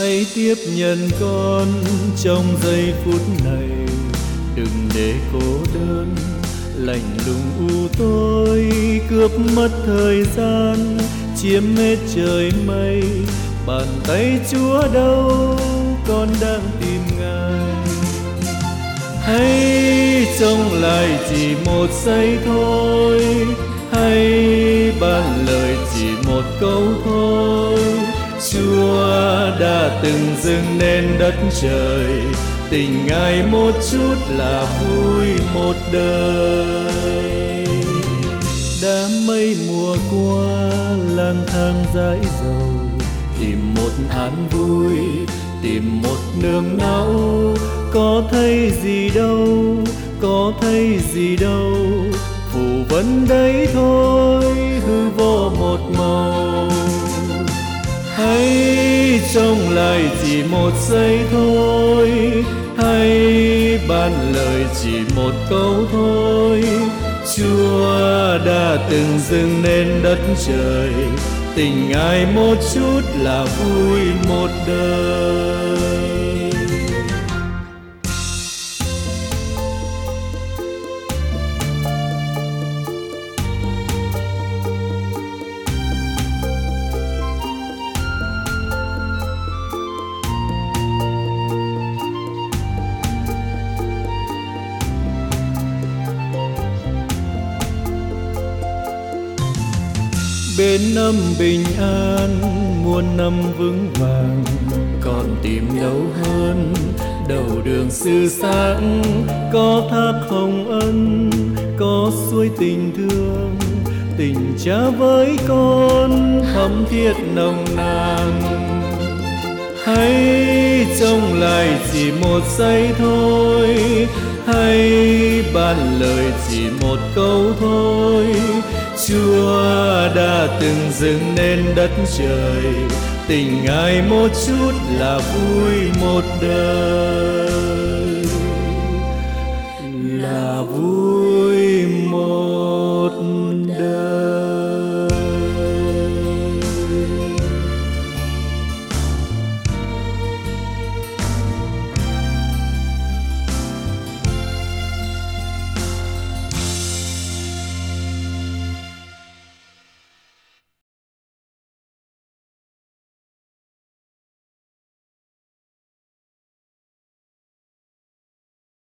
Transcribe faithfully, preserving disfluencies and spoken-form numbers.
Hãy tiếp nhận con trong giây phút này, đừng để cô đơn lạnh lùng u tối cướp mất thời gian, chiếm hết trời mây. Bàn tay Chúa đâu, con đang tìm Ngài. Hãy trông lại chỉ một giây thôi, hãy ban lời chỉ một câu thôi. Chúa đã từng dựng nên đất trời, tình Ngài một chút là vui một đời. Đám mây mùa qua lang thang dãi dầu, tìm một an vui, tìm một nương náu. Có thấy gì đâu, có thấy gì đâu, phù vân đấy thôi, hư vô một màu. Hãy trông lại chỉ một giây thôi, hãy ban lời chỉ một câu thôi. Chúa đã từng dựng nên đất trời, tình Ngài một chút là vui một đời. Bên năm bình an, muôn năm vững vàng, còn tìm đâu hơn đầu đường sư sáng. Có thác hồng ân, có suối tình thương, tình cha với con thắm thiết nồng nàn. Hãy trông lại chỉ một giây thôi, hãy ban lời chỉ một câu thôi. Chúa đã từng dựng nên đất trời, tình Ngài một chút là vui một đời, là vui.